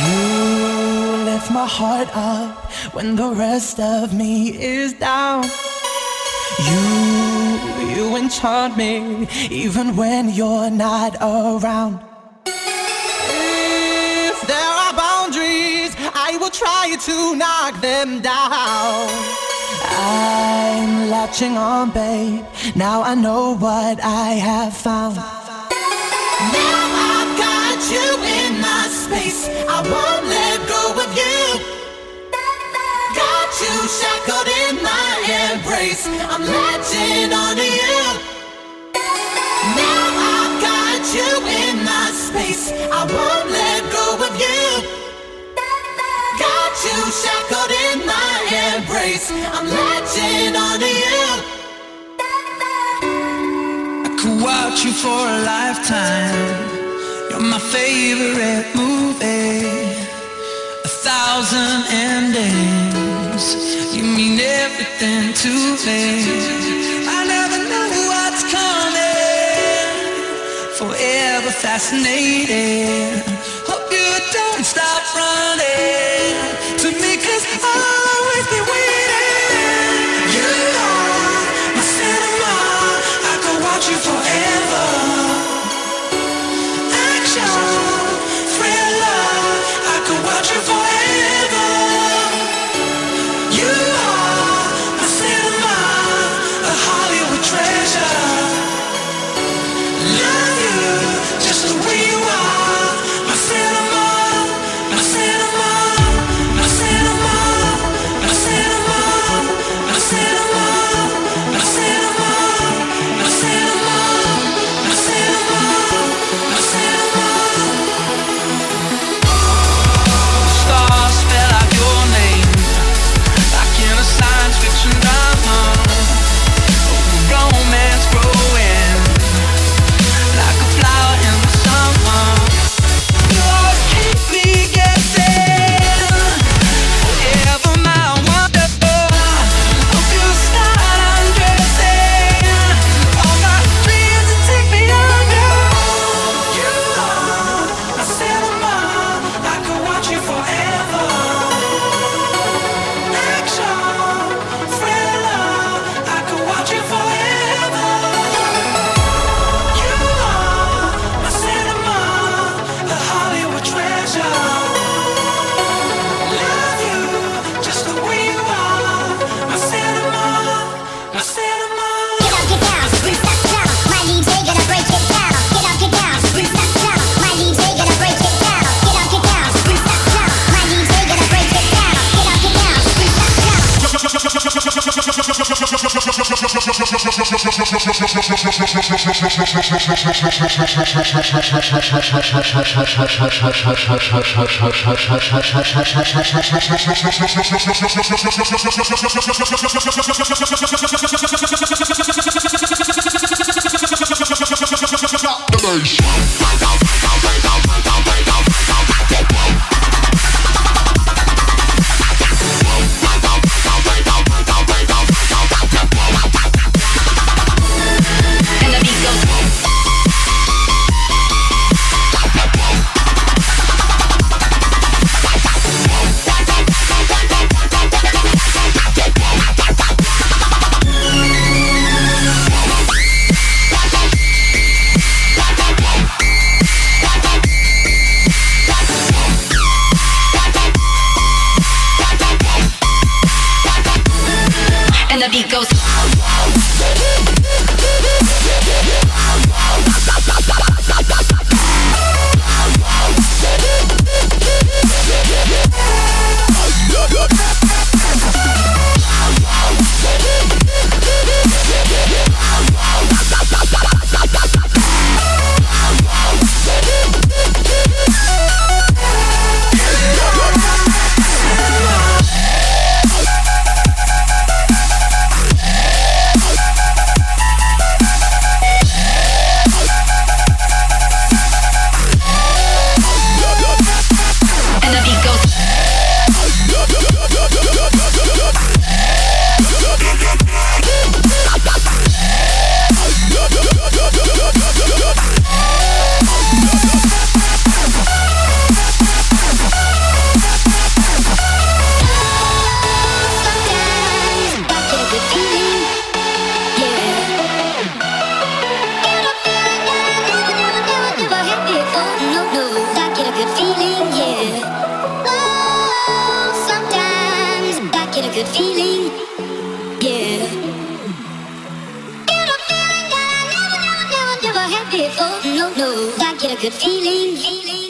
You lift my heart up when the rest of me is down. You enchant me even when you're not around. If there are boundaries, I will try to knock them down. I'm latching on, babe. Now I know what I have found. Now I've got you in my space. I won't let go of you. Got you shackled in my embrace. I'm latching onto you. Now I've got you in my space. I won't let go of you. Got you shackled in my embrace. I'm latching onto you. I could watch you for a lifetime. You're my favorite movie. 1,000 endings. You mean everything to me. I never know what's coming. Forever fascinated. Hope you don't stop running to me, 'cause I'll always be waiting. You are my cinema. I could watch you forever. Action, thriller. I could watch you forever. You are my cinema, a Hollywood treasure. Love you just the way you are. My cinema, my cinema, my cinema, my cinema, my cinema, my cinema, my cinema, my cinema, my cinema. Stars spell out your name like in a science fiction drama. Romance growing like a flower in the summer. You always keep me guessing. Forever my wonderful. Hope you start undressing all my dreams and take me under. You are my cinema. I could watch you forever. Action, thriller. I could watch you forever. You are my cinema, a Hollywood treasure. Love you just the way you are. My cinema, my cinema. Get up, get down, Bruce, that's down. My DJ gonna break it down. Get up, get down, Bruce, that's down. My DJ gonna break it down. Get up, get down, Bruce, that's down. My DJ gonna break it down. Get up, get down, Bruce, that's And the beat goes. get a good feeling, yeah. Get a feeling that I never had before, no, no. I get a good feeling, feeling.